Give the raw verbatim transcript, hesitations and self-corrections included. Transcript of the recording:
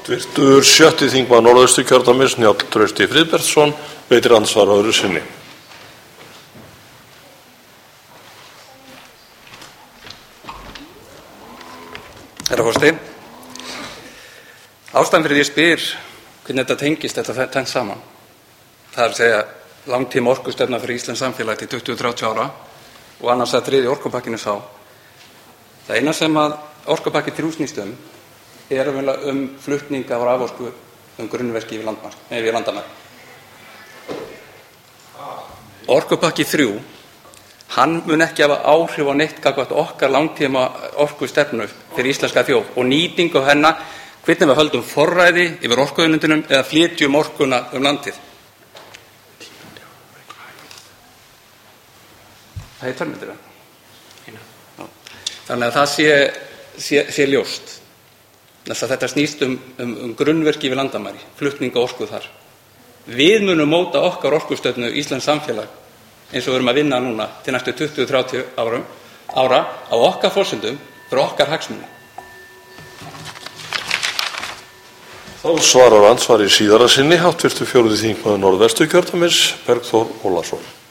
Virtur sjötti þingmaður Norðausturkjördæmis, Njáll Trausti Friðbertsson, veitir andsvar öðru sinni. Herra forseti, ástæðan fyrir því ég spyr hvernig þetta tengist þetta tengt saman. Það er að segja langtíma orkustefna fyrir Íslands samfélag til tuttugu til þrjátíu ára og annars að þriðji orkupakkinn sá. Það eina sem að orkupakki þrjú snýst um er um flutninga á raforku um grunnverki yfir landamæri. Orkupakki þrjú, hann mun ekki hafa áhrif á neitt gagnvart okkar langtíma orkustefnu fyrir íslenska þjóð og nýtingu hennar, hvernig við höldum forræði yfir orkuauðlindunum eða flytjum orkuna um landið. Það er tverrmyndir. Þannig að það sé, sé, sé ljóst. Þess að þetta snýst um, um, um grunnverki yfir landamæri, flutninga orku þar. Við munum móta okkar orkustefnu Íslands samfélag eins og við erum að vinna núna til næstu tuttugu til þrjátíu árum, ára á okkar forsendum fyrir okkar hagsmuni. Þá svarar andsvar í síðara sinni háttvirtur fjórði þingmaður Norðvesturkjördæmis, Bergþór Ólason.